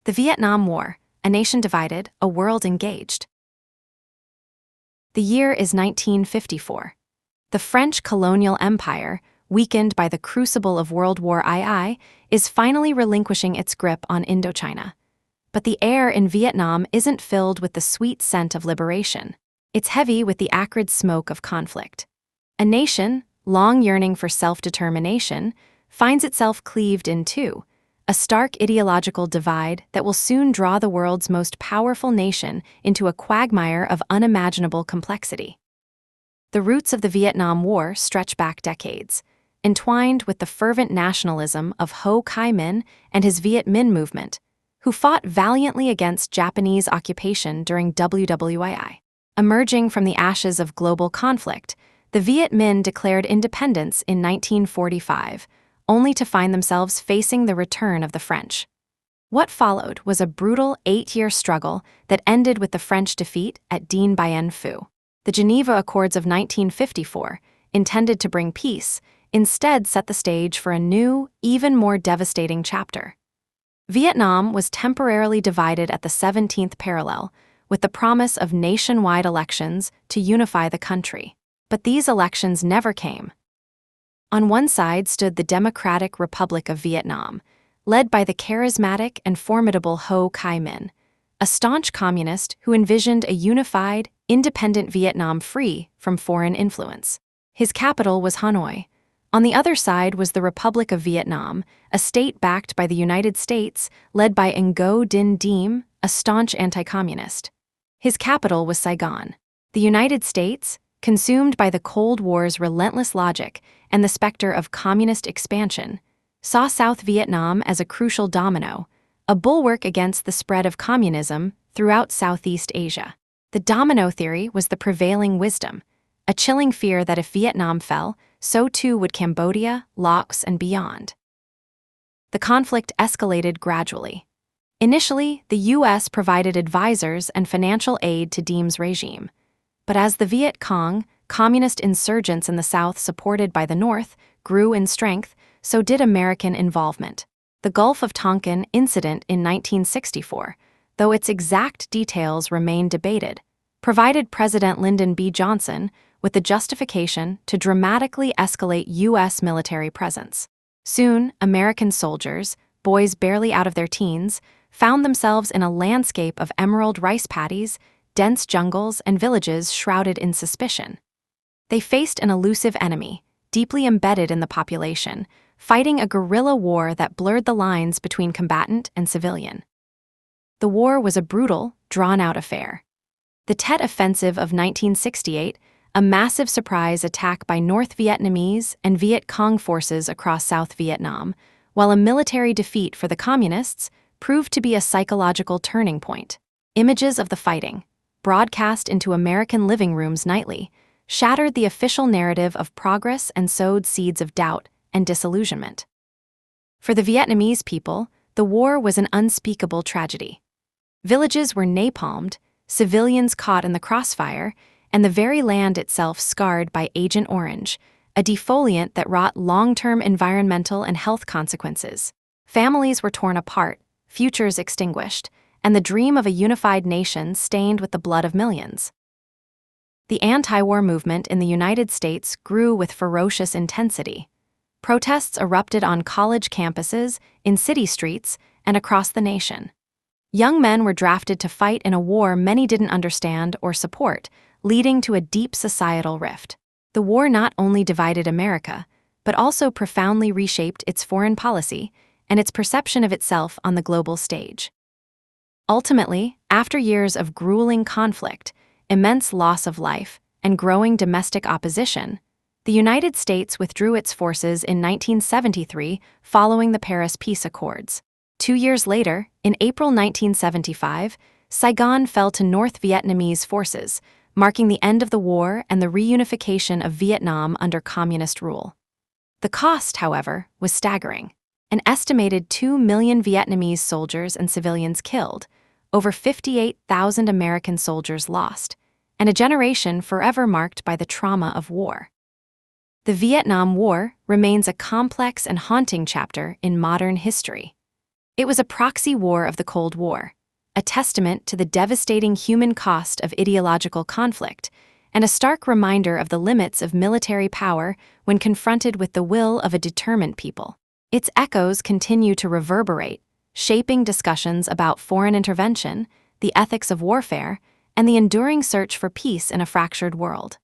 The Vietnam War, a nation divided, a world engaged. The year is 1954. The French colonial empire, weakened by the crucible of World War II, is finally relinquishing its grip on Indochina. But the air in Vietnam isn't filled with the sweet scent of liberation. It's heavy with the acrid smoke of conflict. A nation, long yearning for self-determination, finds itself cleaved in two, a stark ideological divide that will soon draw the world's most powerful nation into a quagmire of unimaginable complexity. The roots of the Vietnam War stretch back decades, entwined with the fervent nationalism of Ho Chi Minh and his Viet Minh movement, who fought valiantly against Japanese occupation during WWII. Emerging from the ashes of global conflict, the Viet Minh declared independence in 1945, only to find themselves facing the return of the French. What followed was a brutal 8-year struggle that ended with the French defeat at Dien Bien Phu. The Geneva Accords of 1954, intended to bring peace, instead set the stage for a new, even more devastating chapter. Vietnam was temporarily divided at the 17th parallel, with the promise of nationwide elections to unify the country. But these elections never came. On one side stood the Democratic Republic of Vietnam, led by the charismatic and formidable Ho Chi Minh, a staunch communist who envisioned a unified, independent Vietnam free from foreign influence. His capital was Hanoi. On the other side was the Republic of Vietnam, a state backed by the United States, led by Ngo Dinh Diem, a staunch anti-communist. His capital was Saigon. The United States, consumed by the Cold War's relentless logic and the specter of communist expansion, saw South Vietnam as a crucial domino, a bulwark against the spread of communism throughout Southeast Asia. The domino theory was the prevailing wisdom, a chilling fear that if Vietnam fell, so too would Cambodia, Laos, and beyond. The conflict escalated gradually. Initially, the U.S. provided advisors and financial aid to Diem's regime. But as the Viet Cong, communist insurgents in the South supported by the North, grew in strength, so did American involvement. The Gulf of Tonkin incident in 1964, though its exact details remain debated, provided President Lyndon B. Johnson with the justification to dramatically escalate U.S. military presence. Soon, American soldiers, boys barely out of their teens, found themselves in a landscape of emerald rice paddies, dense jungles, and villages shrouded in suspicion. They faced an elusive enemy, deeply embedded in the population, fighting a guerrilla war that blurred the lines between combatant and civilian. The war was a brutal, drawn-out affair. The Tet Offensive of 1968, a massive surprise attack by North Vietnamese and Viet Cong forces across South Vietnam, while a military defeat for the Communists, proved to be a psychological turning point. Images of the fighting, broadcast into American living rooms nightly, shattered the official narrative of progress and sowed seeds of doubt and disillusionment. For the Vietnamese people, the war was an unspeakable tragedy. Villages were napalmed, civilians caught in the crossfire, and the very land itself scarred by Agent Orange, a defoliant that wrought long-term environmental and health consequences. Families were torn apart, futures extinguished, and the dream of a unified nation stained with the blood of millions. The anti-war movement in the United States grew with ferocious intensity. Protests erupted on college campuses, in city streets, and across the nation. Young men were drafted to fight in a war many didn't understand or support, leading to a deep societal rift. The war not only divided America, but also profoundly reshaped its foreign policy and its perception of itself on the global stage. Ultimately, after years of grueling conflict, immense loss of life, and growing domestic opposition, the United States withdrew its forces in 1973 following the Paris Peace Accords. 2 years later, in April 1975, Saigon fell to North Vietnamese forces, marking the end of the war and the reunification of Vietnam under communist rule. The cost, however, was staggering. An estimated 2 million Vietnamese soldiers and civilians killed, over 58,000 American soldiers lost, and a generation forever marked by the trauma of war. The Vietnam War remains a complex and haunting chapter in modern history. It was a proxy war of the Cold War, a testament to the devastating human cost of ideological conflict, and a stark reminder of the limits of military power when confronted with the will of a determined people. Its echoes continue to reverberate, shaping discussions about foreign intervention, the ethics of warfare, and the enduring search for peace in a fractured world.